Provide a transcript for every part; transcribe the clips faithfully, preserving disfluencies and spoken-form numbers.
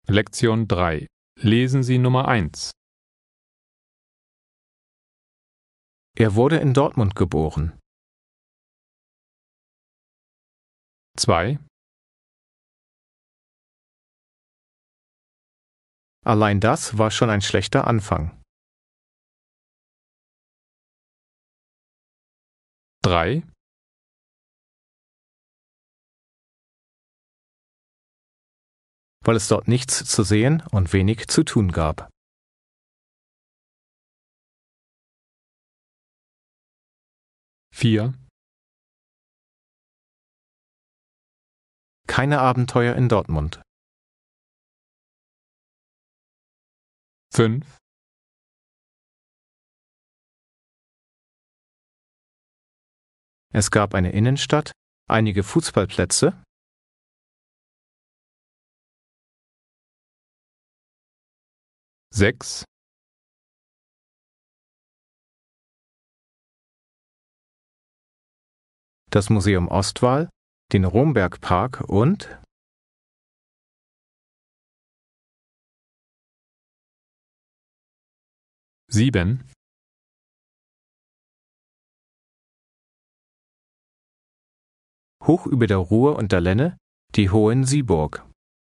Lektion drei. Lesen Sie Nummer eins. Er wurde in Dortmund geboren. zwei. Allein das war schon ein schlechter Anfang. drei. Weil es dort nichts zu sehen und wenig zu tun gab. vier. Keine Abenteuer in Dortmund. fünf. Es gab eine Innenstadt, einige Fußballplätze, sechs. das Museum Ostwall, den Rombergpark und sieben. hoch über der Ruhr und der Lenne die Hohensieburg.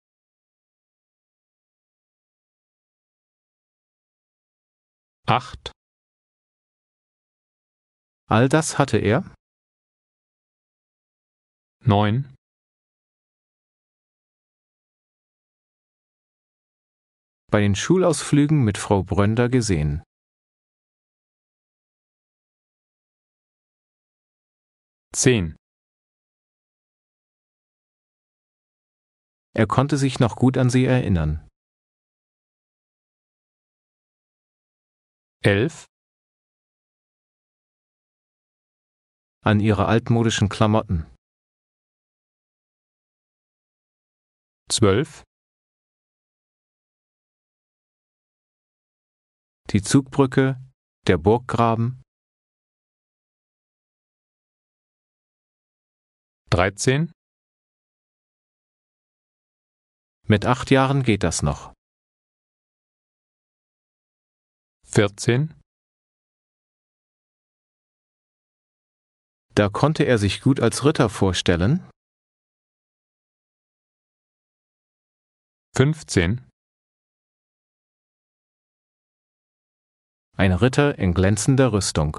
acht. All das hatte er, neun. bei den Schulausflügen mit Frau Brönder gesehen. zehn. Er konnte sich noch gut an sie erinnern. elf. An ihre altmodischen Klamotten. zwölf. Die Zugbrücke, der Burggraben, dreizehn. mit acht Jahren geht das noch. vierzehn. Da konnte er sich gut als Ritter vorstellen, fünfzehn. ein Ritter in glänzender Rüstung.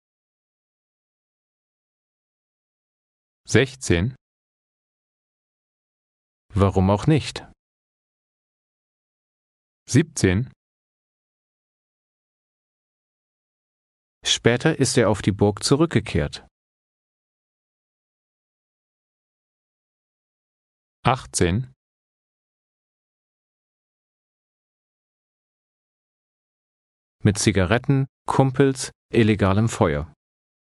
sechzehn. Warum auch nicht? siebzehn. Später ist er auf die Burg zurückgekehrt. achtzehn. Mit Zigaretten, Kumpels, illegalem Feuer.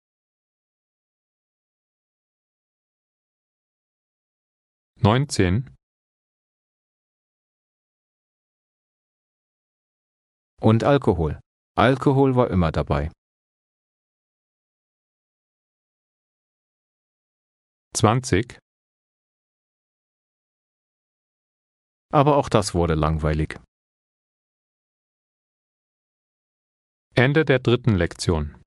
neunzehn. Und Alkohol. Alkohol war immer dabei. zwanzig. Aber auch das wurde langweilig. Ende der dritten Lektion.